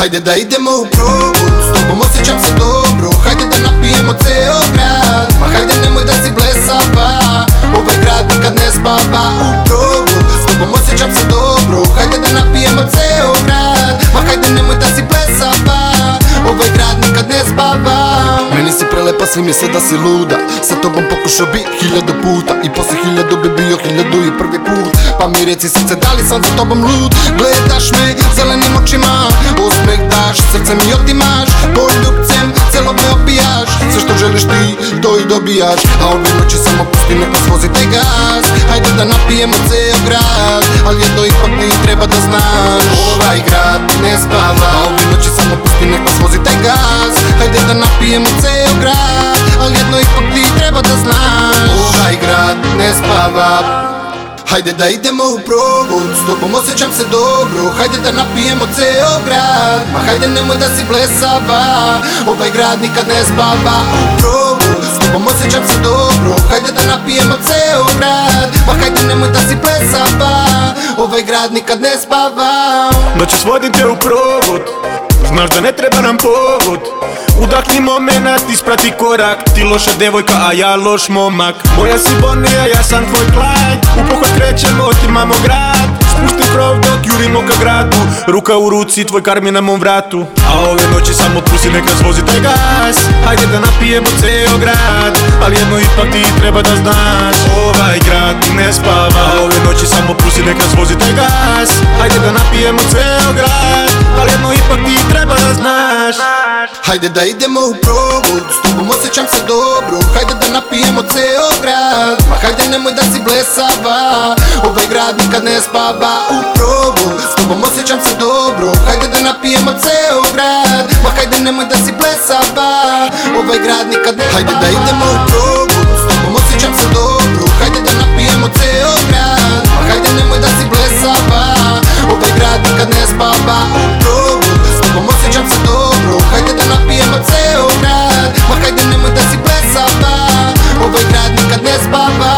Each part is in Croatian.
Hajde da idemo u probud, s tobom osjećam se dobro. Hajde da napijemo ceo grad, ma hajde nemoj da si blesava. Ovaj grad nikad ne spava. U probud, s tobom osjećam se dobro. Hajde da napijemo ceo grad, ma hajde nemoj da si blesava. Ovaj grad nikad ne spava. Meni si prelepa, svi misle da si luda. Sa tobom pokušao bi 1000 puta, i posle 1000 bi bio 1001 put. Pa mi reci srce, da li sam za tobom lud? Gledaš me zelenim očima, osmeh daš, srce mi otimaš. Poljubcem celo me opijaš, sve što želiš ti, to i dobijaš. A ove noći samo pusti, nek nas vozi taj gas. Hajde da napijemo ceo grad, ali jedno ipak ti treba da znaš. Ovaj grad ne spava. A ove noći samo pusti, nek nas vozi taj gas. Hajde da napijemo ceo grad, ali jedno ipak ti treba da znaš. Ovaj grad ne spava. Hajde da idemo u probud, s tobom osjećam se dobro. Hajde da napijemo ceo grad, ma hajde nemoj da si blesava. Ovaj grad nikad ne spava. U probud, s tobom osjećam se dobro. Hajde da napijemo ceo grad, ma hajde nemoj da si blesava. Ovaj grad nikad ne spava. Noćas vodim te u probud, znaš da ne treba nam povod. Udahni moment, isprati korak. Ti loša devojka, a ja loš momak. Moja si Bonija, ja sam tvoj Clyde. U pohod krećemo, otimamo grad. Spustim krov dok jurimo ka gradu. Ruka u ruci, tvoj karmi na mom vratu. A ove noći samo pusti, nek nas vozi taj gas. Hajde da napijemo ceo grad, ali jedno ipak ti treba da znaš. Ovaj grad ne spava. A ove noći samo pusti, nek nas vozi taj gas. Hajde da napijemo ceo grad, ali jedno ipak ti treba da znaš. Hajde da idemo u probud, s tobom osjećam se dobro. Hajde da napijemo ceo grad, ma hajde nemoj da si blesava. Ovaj grad nikad ne spava. U probud, s tobom osjećam se dobro. Hajde da napijemo ceo grad, ma hajde nemoj da si blesava. Ovaj grad nikad ne spava. Hajde da idemo u probud, s tobom osjećam se dobro. Hajde da napijemo ceo grad, ma hajde nemoj da si blesava. Ovaj grad nikad ne spava. U probud, s tobom osjećam se dobro. Hajde da napijemo ceo grad, ma hajde nemoj da si blesava. Ovaj grad nikad ne spava.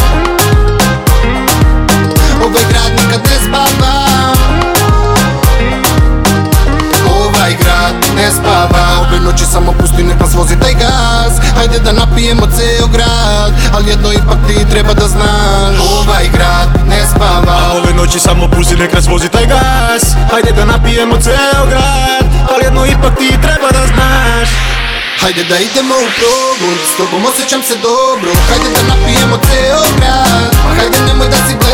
Ovaj grad nikad ne spava. Ovaj grad ne spava. Ove noći samo pusti, nek nas vozi taj gas. Hajde da napijemo ceo grad, ali jedno ipak ti treba da znaš. Ovaj grad ne spava. A ove noći samo pusti, nek nas vozi taj gas. Hajde da napijemo ceo grad, ali jedno ipak ti treba da znaš. Hajde da idemo u probud, s tobom osjećam se dobro. Hajde da napijemo ceo grad, ma hajde nemoj da si blesava.